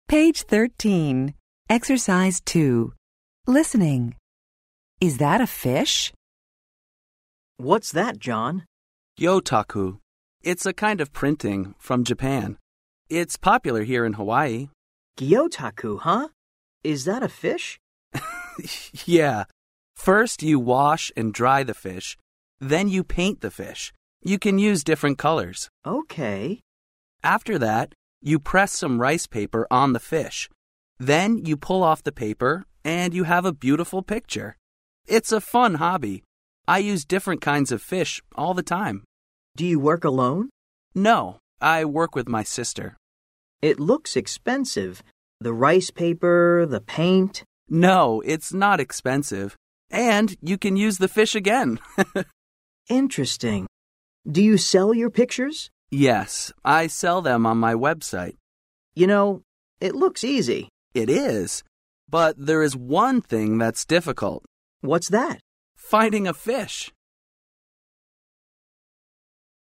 Page 13. Exercise 2. Listening. Is that a fish? What's that, John? Gyotaku. It's a kind of printing from Japan. It's popular here in Hawaii. Gyotaku, huh? Is that a fish? Yeah. First you wash and dry the fish. Then you paint the fish. You can use different colors. Okay. After that, you press some rice paper on the fish. Then you pull off the paper and you have a beautiful picture. It's a fun hobby. I use different kinds of fish all the time. Do you work alone? No, I work with my sister. It looks expensive. The rice paper, the paint. No, it's not expensive. And you can use the fish again. Interesting. Do you sell your pictures? Yes, I sell them on my website. You know, it looks easy. It is. But there is one thing that's difficult. What's that? Finding a fish.